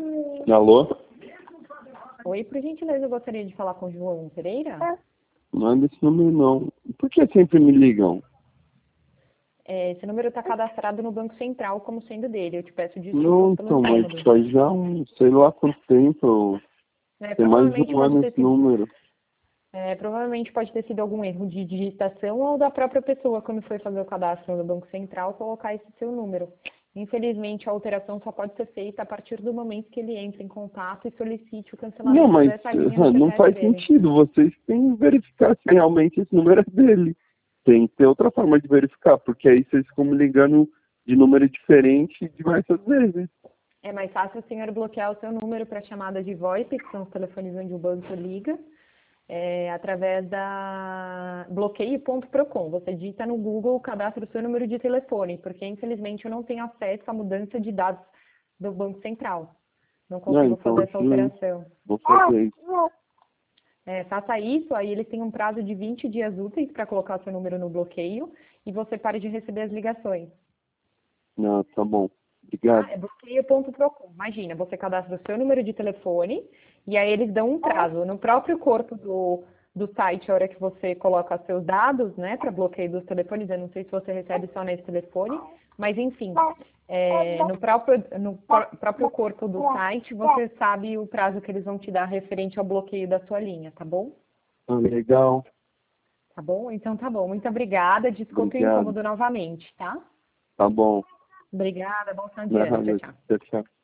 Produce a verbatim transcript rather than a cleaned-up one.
Alô? Oi, por gentileza, eu gostaria de falar com o João Pereira. Não é desse número, não. Por que sempre me ligam? É, esse número está cadastrado no Banco Central como sendo dele. Eu te peço desculpas Não, pelo então, mas incômodo. faz já um, sei lá quanto tempo. É, Tem mais de provavelmente um pode ano ter esse sido, número. é, provavelmente pode ter sido algum erro de digitação ou da própria pessoa, quando foi fazer o cadastro no Banco Central, colocar esse seu número. Infelizmente, a alteração só pode ser feita a partir do momento que ele entre em contato e solicite o Não, cancelamento mas dessa linha no ah, não C P F faz dele. sentido. Vocês têm que verificar se realmente esse número é dele. Tem que ter outra forma de verificar, porque aí vocês ficam me ligando de número diferente diversas vezes. É mais fácil o senhor bloquear o seu número para chamada de VoIP, que são os telefones onde o banco liga, é, através da bloqueio ponto procon. Você digita no Google, cadastra o seu número de telefone, porque infelizmente eu não tenho acesso à mudança de dados do Banco Central. Não Ah, consigo então fazer essa sim, alteração. vou fazer isso. É, faça isso, aí eles têm um prazo de vinte dias úteis para colocar o seu número no bloqueio e você pare de receber as ligações. Não, tá bom. Tá? Obrigado. É bloqueio ponto procon. Imagina, você cadastra o seu número de telefone e aí eles dão um prazo. No próprio corpo do, do site, a hora que você coloca seus dados, né, para bloqueio dos telefones, eu não sei se você recebe só nesse telefone, mas enfim, é, no, próprio, no pró- próprio corpo do site, você sabe o prazo que eles vão te dar referente ao bloqueio da sua linha, tá bom? Ah, legal. Tá bom? Então tá bom. Muito obrigada. Desculpe o Obrigado. incômodo novamente, tá? Tá bom. Obrigada. Bom final de ano. Tchau, Nada. tchau. Tchau, tchau.